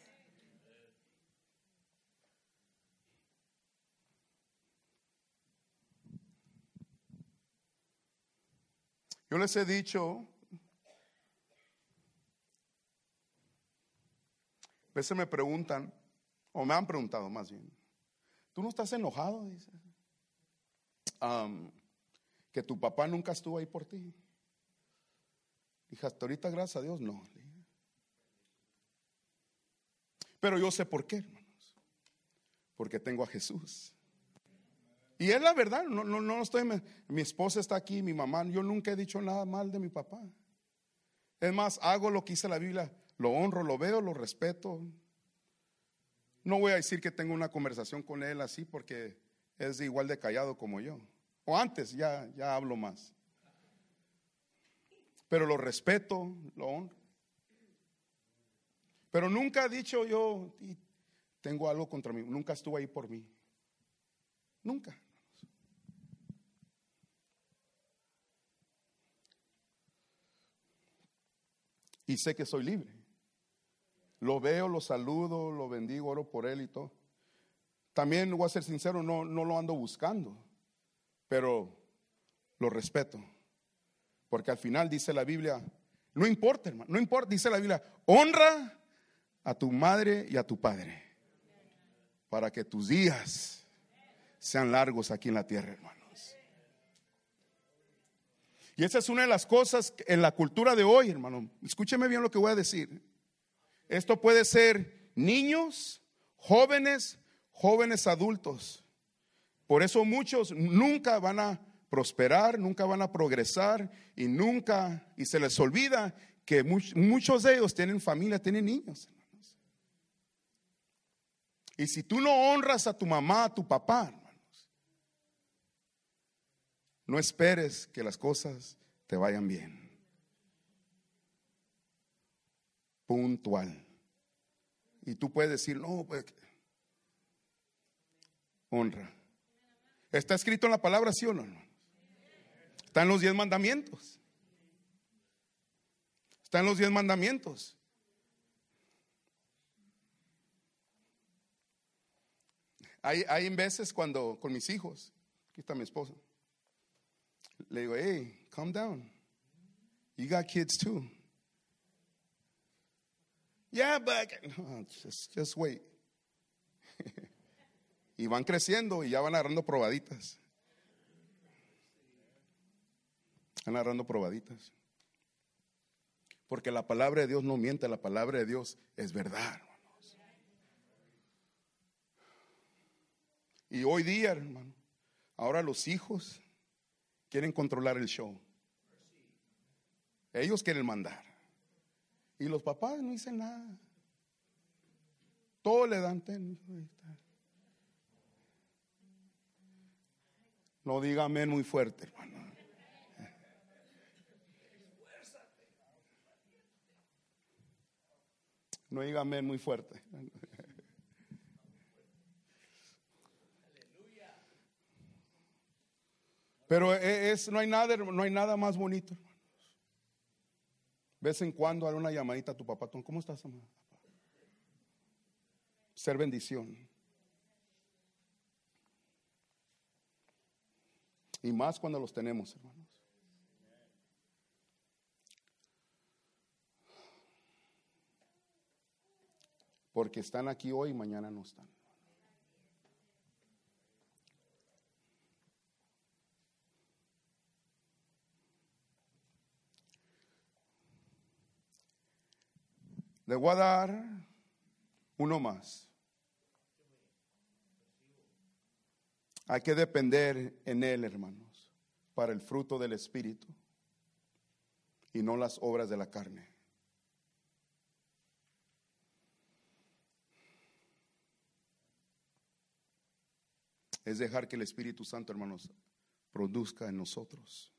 Yo les he dicho, a veces me preguntan, o me han preguntado más bien, ¿tú no estás enojado? Dice, que tu papá nunca estuvo ahí por ti. Dije, hasta ahorita, gracias a Dios, no. Pero yo sé por qué, hermanos. Porque tengo a Jesús. Y es la verdad, no estoy, mi esposa está aquí, mi mamá, yo nunca he dicho nada mal de mi papá. Es más, hago lo que dice la Biblia, lo honro, lo veo, lo respeto. No voy a decir que tengo una conversación con él así porque es igual de callado como yo. O antes, ya hablo más. Pero lo respeto, lo honro. Pero nunca he dicho yo, tengo algo contra mí, nunca estuvo ahí por mí. Nunca. Y sé que soy libre. Lo veo, lo saludo, lo bendigo, oro por él y todo. También voy a ser sincero, no lo ando buscando, pero lo respeto. Porque al final dice la Biblia, no importa, hermano, no importa, dice la Biblia, honra a tu madre y a tu padre para que tus días sean largos aquí en la tierra, hermanos. Y esa es una de las cosas en la cultura de hoy, hermano. Escúcheme bien lo que voy a decir. Esto puede ser niños, jóvenes adultos. Por eso muchos nunca van a prosperar, nunca van a progresar y se les olvida que muchos de ellos tienen familia, tienen niños, hermanos. Y si tú no honras a tu mamá, a tu papá, hermanos, no esperes que las cosas te vayan bien. Puntual. Y tú puedes decir, no, pues, honra. ¿Está escrito en la palabra, sí o no? Está en los 10 mandamientos. Está en los 10 mandamientos. Hay veces cuando con mis hijos, aquí está mi esposa, le digo, hey, calm down. You got kids too. Yeah, but no, just wait. Y van creciendo y ya van agarrando probaditas. Van agarrando probaditas. Porque la palabra de Dios no miente, la palabra de Dios es verdad, hermanos. Y hoy día, hermano, ahora los hijos quieren controlar el show. Ellos quieren mandar. Y los papás no dicen nada. Todo le dan. No diga amén muy fuerte, hermano. No diga amén muy fuerte. Pero no hay nada más bonito, hermanos. Vez en cuando dar una llamadita a tu papá. ¿Cómo estás, mamá? Ser bendición. Y más cuando los tenemos, hermanos. Porque están aquí hoy y mañana no están. Le voy a dar uno más. Hay que depender en Él, hermanos, para el fruto del Espíritu y no las obras de la carne. Es dejar que el Espíritu Santo, hermanos, produzca en nosotros.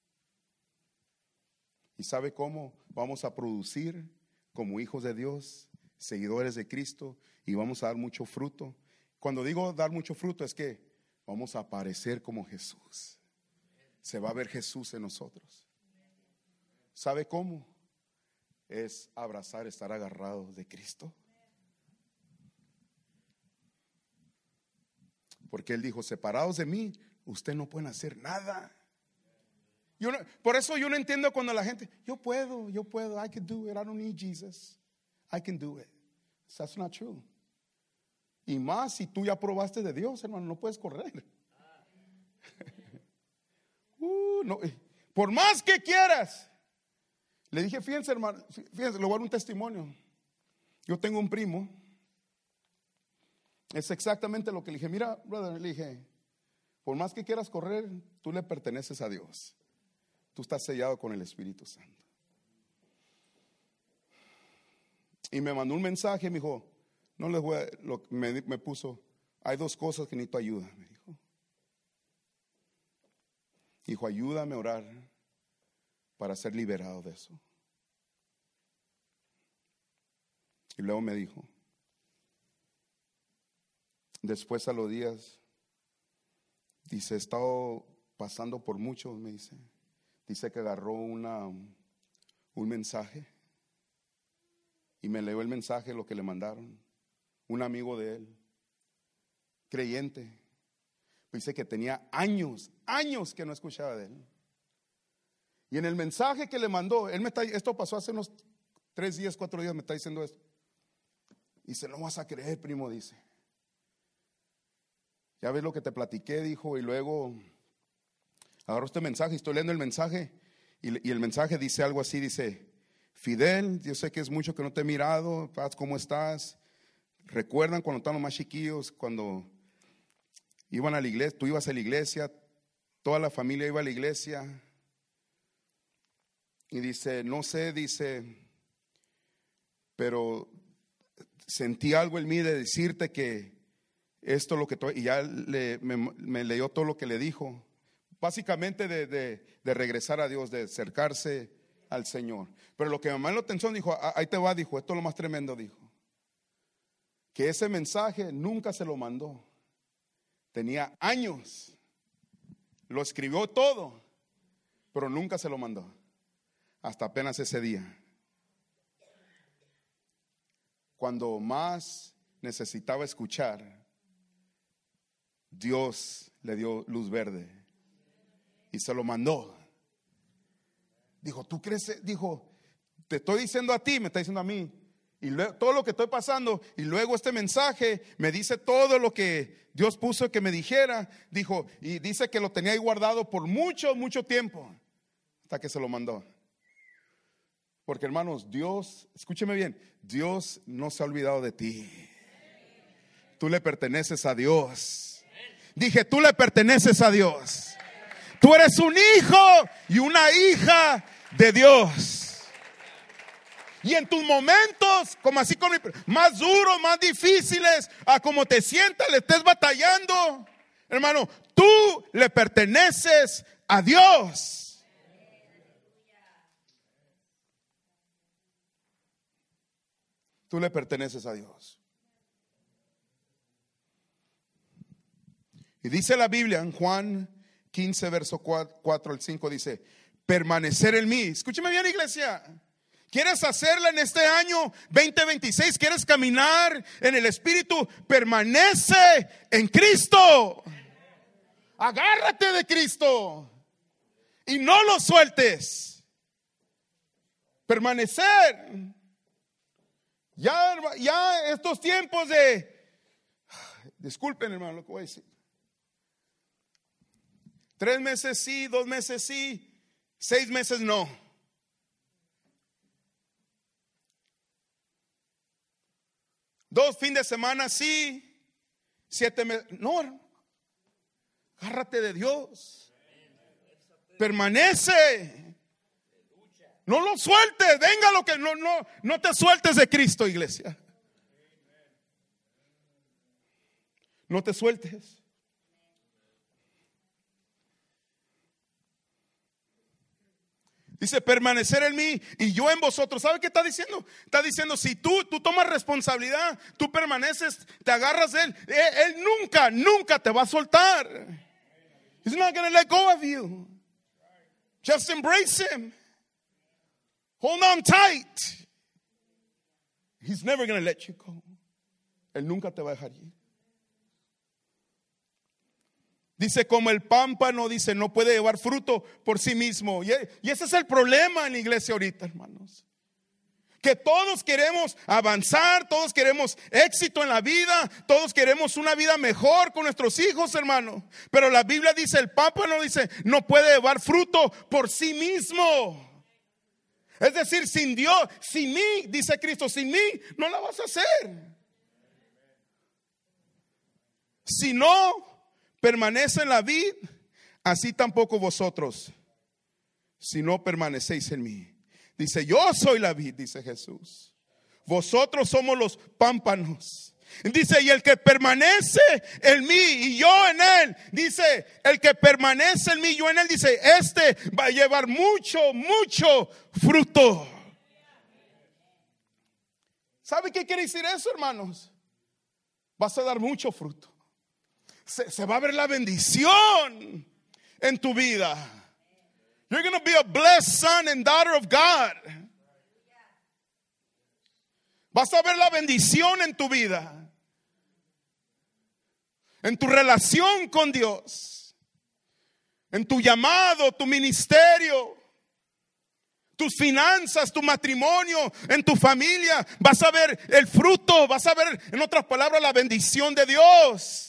¿Y sabe cómo vamos a producir como hijos de Dios, seguidores de Cristo, y vamos a dar mucho fruto? Cuando digo dar mucho fruto es que vamos a parecer como Jesús. se va a ver Jesús en nosotros. ¿Sabe cómo? Es abrazar, estar agarrados de Cristo. Porque Él dijo, separados de mí, ustedes no pueden hacer nada. Por eso yo no entiendo cuando la gente, yo puedo, I can do it, I don't need Jesus, I can do it. That's not true. Y más si tú ya probaste de Dios, hermano, no puedes correr. No, por más que quieras. Le dije, fíjense, hermano, fíjense, le voy a dar un testimonio. Yo tengo un primo. Es exactamente lo que le dije. Mira, brother, le dije, por más que quieras correr, tú le perteneces a Dios. Tú estás sellado con el Espíritu Santo. Y me mandó un mensaje, me dijo, no les voy a, me puso, hay dos cosas que necesito ayuda, me dijo. Dijo, ayúdame a orar para ser liberado de eso. Y luego me dijo, después a los días, dice, he estado pasando por mucho, me dice. Dice que agarró un mensaje y me leyó el mensaje, lo que le mandaron. Un amigo de él, creyente. Dice que tenía años que no escuchaba de él. Y en el mensaje que le mandó, esto pasó hace unos 3 días, 4 días, me está diciendo esto. Dice, no vas a creer, primo, dice. Ya ves lo que te platiqué, dijo, y luego agarró este mensaje, estoy leyendo el mensaje, y el mensaje dice algo así, dice, Fidel, yo sé que es mucho que no te he mirado, Paz, ¿cómo estás? ¿Recuerdan cuando estaban más chiquillos, cuando iban a la iglesia, tú ibas a la iglesia, toda la familia iba a la iglesia? Y dice, no sé, dice, pero sentí algo en mí de decirte que esto lo que y ya me leyó todo lo que le dijo. Básicamente de regresar a Dios, de acercarse al Señor. Pero lo que me llamó la atención, dijo, ahí te va, dijo, esto es lo más tremendo, dijo. Que ese mensaje nunca se lo mandó. Tenía años. Lo escribió todo, pero nunca se lo mandó. Hasta apenas ese día. Cuando más necesitaba escuchar, Dios le dio luz verde y se lo mandó. Dijo, ¿tú crees? Dijo, te estoy diciendo a ti, me está diciendo a mí. Y luego, todo lo que estoy pasando, y luego este mensaje me dice todo lo que Dios puso que me dijera. Dijo, y dice que lo tenía ahí guardado por mucho tiempo, hasta que se lo mandó. Porque hermanos, Dios, escúcheme bien, Dios no se ha olvidado de ti. Tú le perteneces a Dios. Dije, tú le perteneces a Dios. Tú eres un hijo y una hija de Dios. Y en tus momentos, como así como más duros, más difíciles, a como te sientas, le estés batallando, hermano, tú le perteneces a Dios. Tú le perteneces a Dios. Y dice la Biblia en Juan 15, verso 4 al 5, dice, permanecer en mí. Escúcheme bien, iglesia. ¿Quieres hacerla en este año 2026? ¿Quieres caminar en el Espíritu? Permanece en Cristo. Agárrate de Cristo y no lo sueltes. Permanecer. Ya estos tiempos disculpen, hermano, lo que voy a decir. 3 meses sí, 2 meses sí, 6 meses no. Dos fines de semana sí, 7 meses. No, agárrate de Dios. Permanece. No lo sueltes. Venga lo que no te sueltes de Cristo, iglesia. No te sueltes. Dice, permanecer en mí y yo en vosotros. ¿Sabe qué está diciendo? Está diciendo, si tú tomas responsabilidad, tú permaneces, te agarras de Él. Él nunca te va a soltar. He's not going to let go of you. Just embrace him. Hold on tight. He's never going to let you go. Él nunca te va a dejar ir. Dice, como el pámpano, dice, no puede llevar fruto por sí mismo. Y ese es el problema en la iglesia ahorita, hermanos. Que todos queremos avanzar, todos queremos éxito en la vida, todos queremos una vida mejor con nuestros hijos, hermano. Pero la Biblia dice, el pámpano dice, no puede llevar fruto por sí mismo. Es decir, sin Dios, sin mí, dice Cristo, sin mí no la vas a hacer. Si no permanece en la vid, así tampoco vosotros, si no permanecéis en mí. Dice, yo soy la vid, dice Jesús. Vosotros somos los pámpanos. Dice, y el que permanece en mí y yo en él, dice, el que permanece en mí y yo en él, dice, este va a llevar mucho, mucho fruto. ¿Sabe qué quiere decir eso, hermanos? Vas a dar mucho fruto. Se va a ver la bendición en tu vida. You're going to be a blessed son and daughter of God. Vas a ver la bendición en tu vida, en tu relación con Dios, en tu llamado, tu ministerio, tus finanzas, tu matrimonio, en tu familia. Vas a ver el fruto, vas a ver, en otras palabras, la bendición de Dios.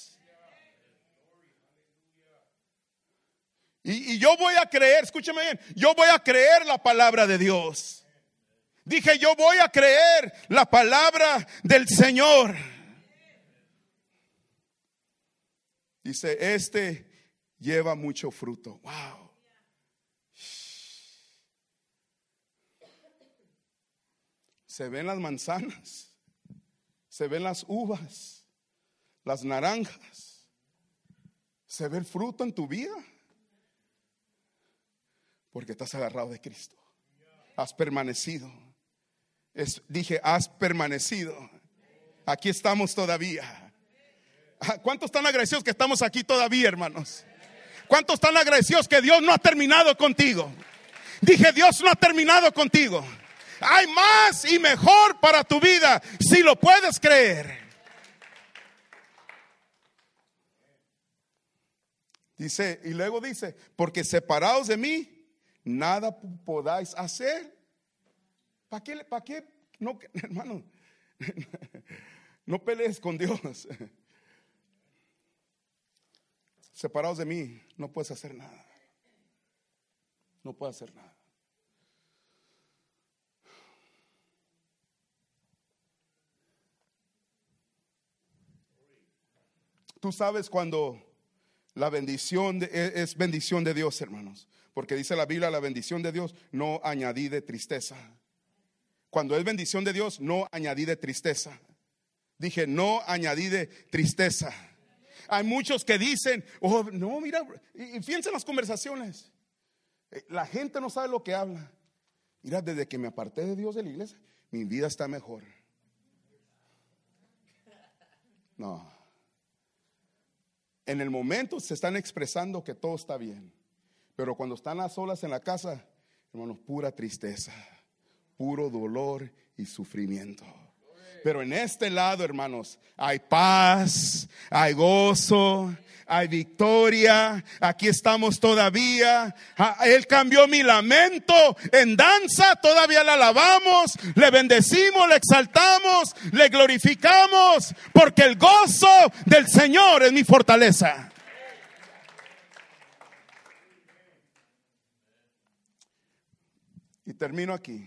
Y yo voy a creer, escúcheme bien, yo voy a creer la palabra de Dios. Dije, yo voy a creer la palabra del Señor. Dice, este lleva mucho fruto. Wow. Se ven las manzanas, se ven las uvas, las naranjas, se ve el fruto en tu vida. Porque estás agarrado de Cristo. Has permanecido. Dije, has permanecido. Aquí estamos todavía. ¿Cuántos están agradecidos que estamos aquí todavía, hermanos? ¿Cuántos están agradecidos que Dios no ha terminado contigo? Dije, Dios no ha terminado contigo. Hay más y mejor para tu vida, si lo puedes creer. Dice, y luego dice, porque separados de mí nada podáis hacer. ¿Para qué? No, hermano, no pelees con Dios. Separados de mí, no puedes hacer nada. No puedes hacer nada. Tú sabes cuando la bendición es bendición de Dios, hermanos. Porque dice la Biblia, la bendición de Dios no añadí de tristeza. Cuando es bendición de Dios, no añadí de tristeza. Dije, no añadí de tristeza. Hay muchos que dicen, oh, no, mira, y fíjense en las conversaciones. La gente no sabe lo que habla. Mira, desde que me aparté de Dios de la iglesia, mi vida está mejor. No. En el momento se están expresando que todo está bien. Pero cuando están a solas en la casa, hermanos, pura tristeza, puro dolor y sufrimiento. Pero en este lado, hermanos, hay paz, hay gozo, hay victoria. Aquí estamos todavía. Él cambió mi lamento en danza. Todavía le alabamos, le bendecimos, le exaltamos, le glorificamos, porque el gozo del Señor es mi fortaleza. Y termino aquí.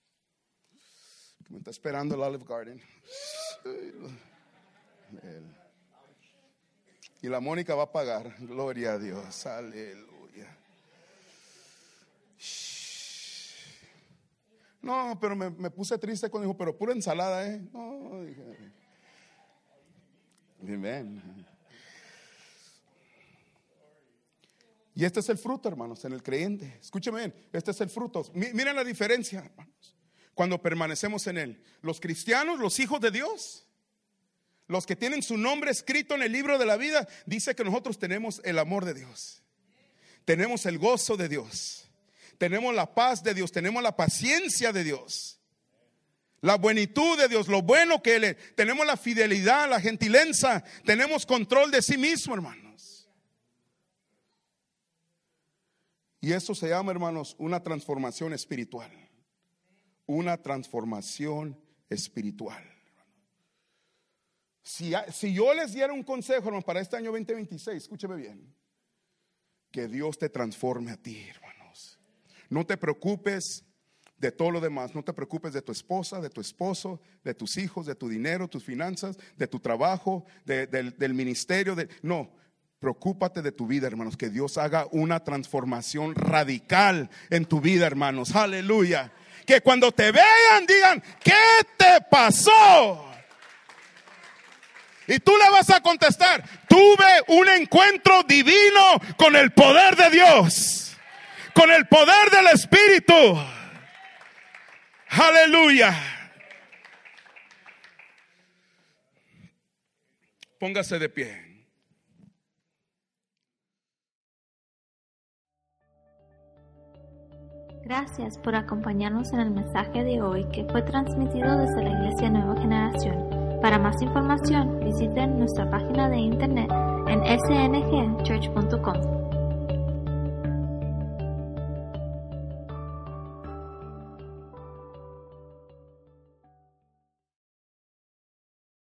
Me está esperando el Olive Garden. Y la Mónica va a pagar. Gloria a Dios. Aleluya. No, pero me puse triste cuando dijo, pero pura ensalada, ¿eh? No, dije. Amén. Y este es el fruto, hermanos, en el creyente. Escúcheme bien, este es el fruto. Miren la diferencia, hermanos, cuando permanecemos en él. Los cristianos, los hijos de Dios, los que tienen su nombre escrito en el libro de la vida, dice que nosotros tenemos el amor de Dios, tenemos el gozo de Dios, tenemos la paz de Dios, tenemos la paciencia de Dios, la buenitud de Dios, lo bueno que Él es. Tenemos la fidelidad, la gentileza, tenemos control de sí mismo, hermanos. Y eso se llama, hermanos, una transformación espiritual. Una transformación espiritual. Si yo les diera un consejo, hermano, para este año 2026, escúcheme bien, que Dios te transforme a ti, hermanos. No te preocupes de todo lo demás. No te preocupes de tu esposa, de tu esposo, de tus hijos, de tu dinero, tus finanzas, de tu trabajo, del ministerio. No, preocúpate de tu vida, hermanos. Que Dios haga una transformación radical en tu vida, hermanos. Aleluya. Que cuando te vean digan, ¿qué te pasó? Y tú le vas a contestar, tuve un encuentro divino con el poder de Dios, con el poder del Espíritu. Aleluya. Póngase de pie. Gracias por acompañarnos en el mensaje de hoy que fue transmitido desde la Iglesia Nueva Generación. Para más información, visiten nuestra página de internet en sngchurch.com.